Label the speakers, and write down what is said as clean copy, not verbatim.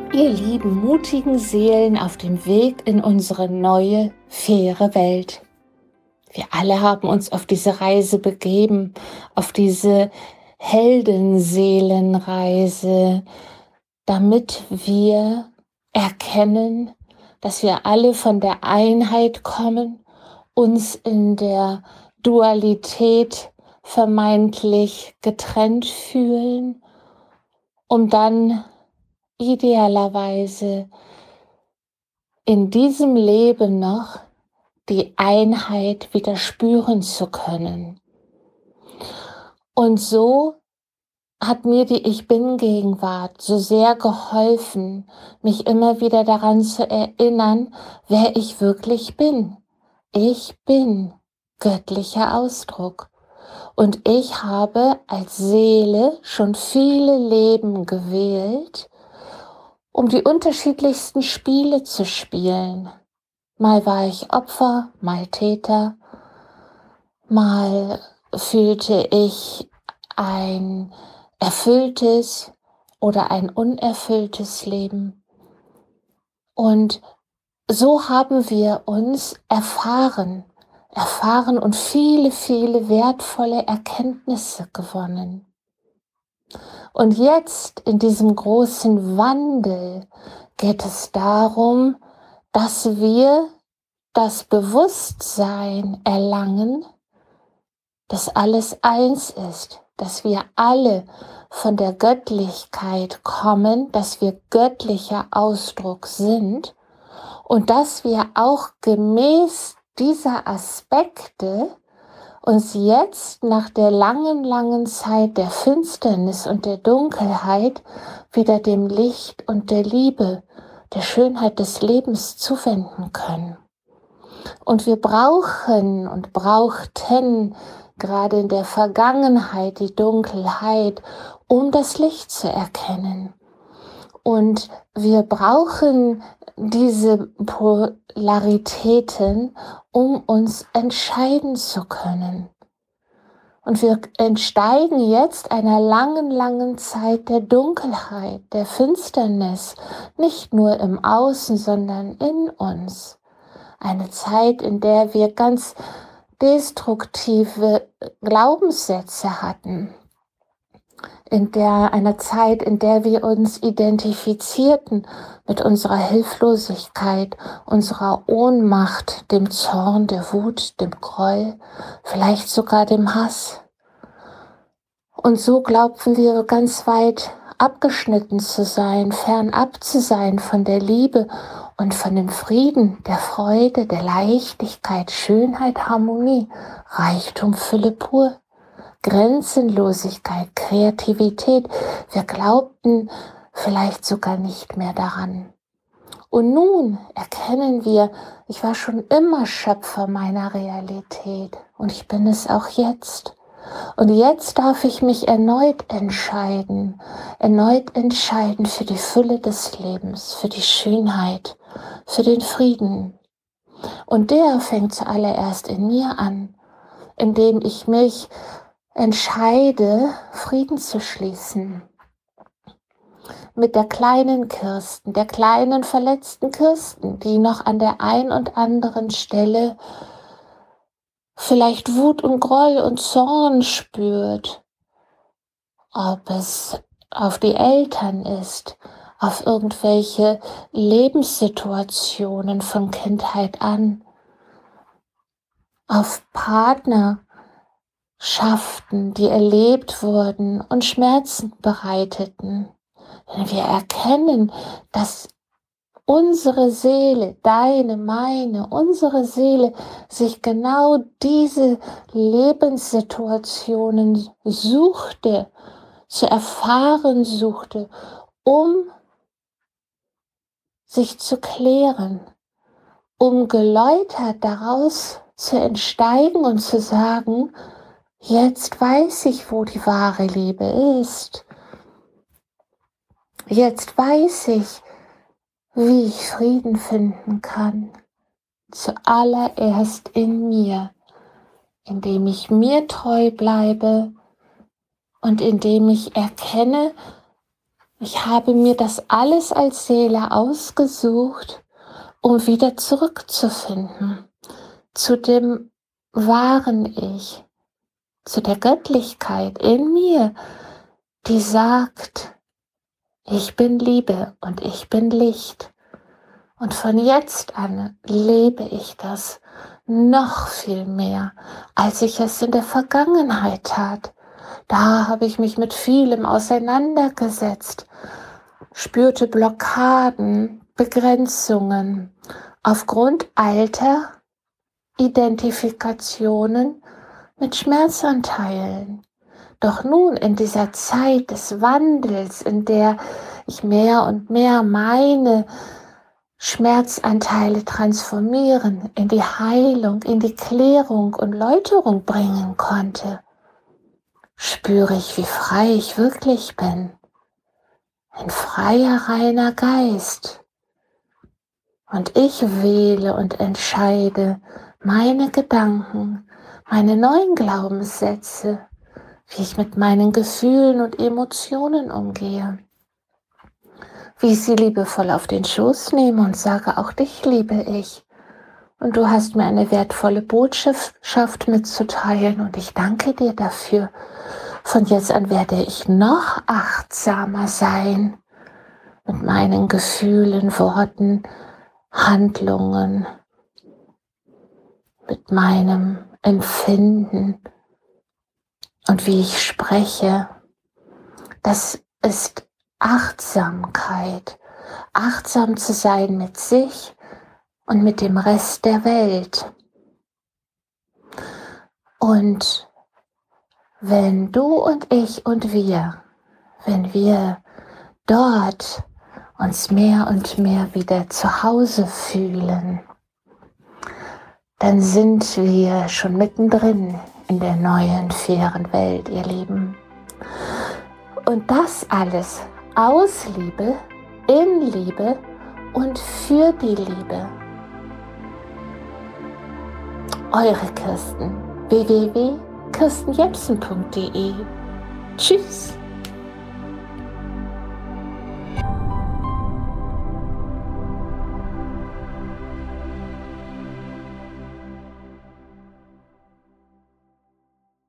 Speaker 1: Ihr lieben, mutigen Seelen auf dem Weg in unsere neue, faire Welt. Wir alle haben uns auf diese Reise begeben, auf diese Heldenseelenreise, damit wir erkennen, dass wir alle von der Einheit kommen, uns in der Dualität vermeintlich getrennt fühlen, um dann idealerweise in diesem Leben noch die Einheit wieder spüren zu können. Und so hat mir die Ich-Bin-Gegenwart so sehr geholfen, mich immer wieder daran zu erinnern, wer ich wirklich bin. Ich bin göttlicher Ausdruck. Und ich habe als Seele schon viele Leben gewählt, um die unterschiedlichsten Spiele zu spielen. Mal war ich Opfer, mal Täter, mal fühlte ich ein erfülltes oder ein unerfülltes Leben. Und so haben wir uns erfahren und viele, viele wertvolle Erkenntnisse gewonnen. Und jetzt in diesem großen Wandel geht es darum, dass wir das Bewusstsein erlangen, dass alles eins ist, dass wir alle von der Göttlichkeit kommen, dass wir göttlicher Ausdruck sind und dass wir auch gemäß dieser Aspekte uns jetzt nach der langen, langen Zeit der Finsternis und der Dunkelheit wieder dem Licht und der Liebe, der Schönheit des Lebens zuwenden können. Und wir brauchen und brauchten gerade in der Vergangenheit die Dunkelheit, um das Licht zu erkennen. Und wir brauchen diese Polaritäten, um uns entscheiden zu können. Und wir entsteigen jetzt einer langen, langen Zeit der Dunkelheit, der Finsternis, nicht nur im Außen, sondern in uns. Eine Zeit, in der wir ganz destruktive Glaubenssätze hatten. Einer Zeit, in der wir uns identifizierten mit unserer Hilflosigkeit, unserer Ohnmacht, dem Zorn, der Wut, dem Groll, vielleicht sogar dem Hass. Und so glaubten wir ganz weit abgeschnitten zu sein, fernab zu sein von der Liebe und von dem Frieden, der Freude, der Leichtigkeit, Schönheit, Harmonie, Reichtum, Fülle pur. Grenzenlosigkeit, Kreativität. Wir glaubten vielleicht sogar nicht mehr daran. Und nun erkennen wir, ich war schon immer Schöpfer meiner Realität und ich bin es auch jetzt. Und jetzt darf ich mich erneut entscheiden für die Fülle des Lebens, für die Schönheit, für den Frieden. Und der fängt zuallererst in mir an, indem ich mich entscheide, Frieden zu schließen mit der kleinen Kirsten, der kleinen verletzten Kirsten, die noch an der ein und anderen Stelle vielleicht Wut und Groll und Zorn spürt, ob es auf die Eltern ist, auf irgendwelche Lebenssituationen von Kindheit an, auf Partner, die erlebt wurden und Schmerzen bereiteten. Wenn wir erkennen, dass unsere Seele, deine, meine, unsere Seele sich genau diese Lebenssituationen suchte, zu erfahren suchte, um sich zu klären, um geläutert daraus zu entsteigen und zu sagen, jetzt weiß ich, wo die wahre Liebe ist. Jetzt weiß ich, wie ich Frieden finden kann. Zuallererst in mir, indem ich mir treu bleibe und indem ich erkenne, Ich habe mir das alles als Seele ausgesucht, um wieder zurückzufinden zu dem wahren Ich, zu der Göttlichkeit in mir, die sagt, ich bin Liebe und ich bin Licht. Und von jetzt an lebe ich das noch viel mehr, als ich es in der Vergangenheit tat. Da habe ich mich mit vielem auseinandergesetzt, spürte Blockaden, Begrenzungen aufgrund alter Identifikationen mit Schmerzanteilen. Doch nun in dieser Zeit des Wandels, in der ich mehr und mehr meine Schmerzanteile transformieren, in die Heilung, in die Klärung und Läuterung bringen konnte, spüre ich, wie frei ich wirklich bin. Ein freier, reiner Geist. Und ich wähle und entscheide meine Gedanken, meine neuen Glaubenssätze, wie ich mit meinen Gefühlen und Emotionen umgehe, wie ich sie liebevoll auf den Schoß nehme und sage, auch dich liebe ich. Und du hast mir eine wertvolle Botschaft mitzuteilen und ich danke dir dafür. Von jetzt an werde ich noch achtsamer sein mit meinen Gefühlen, Worten, Handlungen, mit meinem Empfinden und wie ich spreche. Das ist Achtsamkeit, achtsam zu sein mit sich und mit dem Rest der Welt. Und wenn du und ich und wir, wenn wir dort uns mehr und mehr wieder zu Hause fühlen, dann sind wir schon mittendrin in der neuen, fairen Welt, ihr Lieben. Und das alles aus Liebe, in Liebe und für die Liebe. Eure Kirsten, www.kirstenjepsen.de. Tschüss.